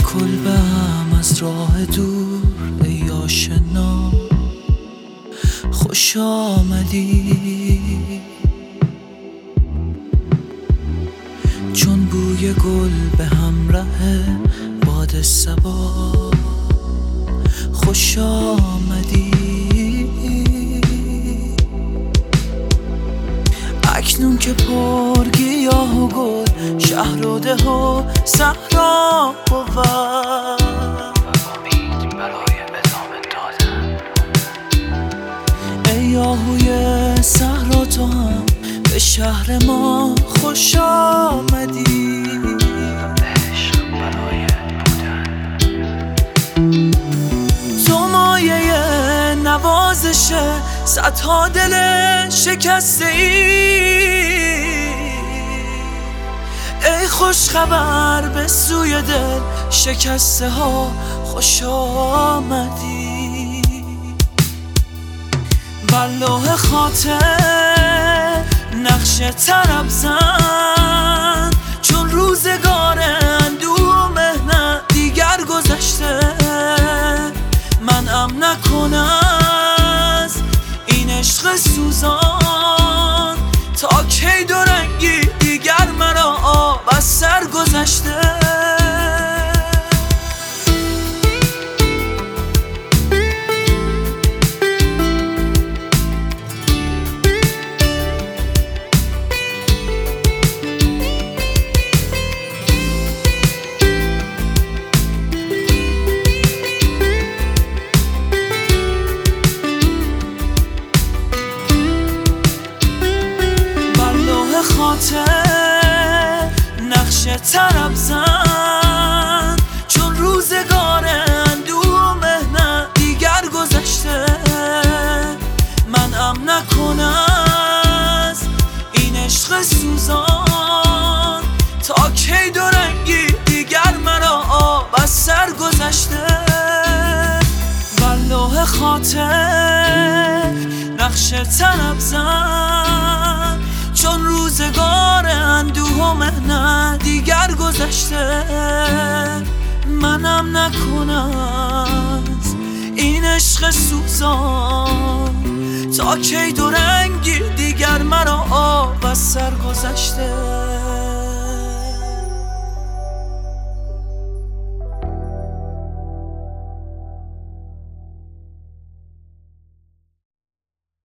کلبه‌ام از راه دور ای آشنا، خوش آمدی. چون بوی گل به همراه باد صبا، خوش آمدی. اکنون که پر گیاه و گل شهر و ده و صحرا بود، امید برای ادامه دادن. ای آهوی صحرا تو هم به شهر ما خوش آمدی. عشق برای بودن. تو مایه نوازش صدها دل شکسته ای خوش خبر به سوی دل شکسته ها خوش آمدی. بر لوح خاطر نقش طرب زن، چون روزگار اندوه و مهنت دیگر گذشته. منعم نکن از این عشق سوزان، تا کی دو رنگی دیگر مرا آب از سر گذشته. خاطر نقش طرب زن، چون روزگار اندوه و مهنت دیگر گذشته. منعم نکن از این عشق سوزان، تا کی دو رنگی دیگر مرا آب از سر گذشته. بر لوح خاطر نقش طرب زن، چون روزگار اندوه و مهنت دیگر گذشته. منم نکن از این عشق سوزان، تا کی دو رنگی دیگر مرا آب از سر گذشته.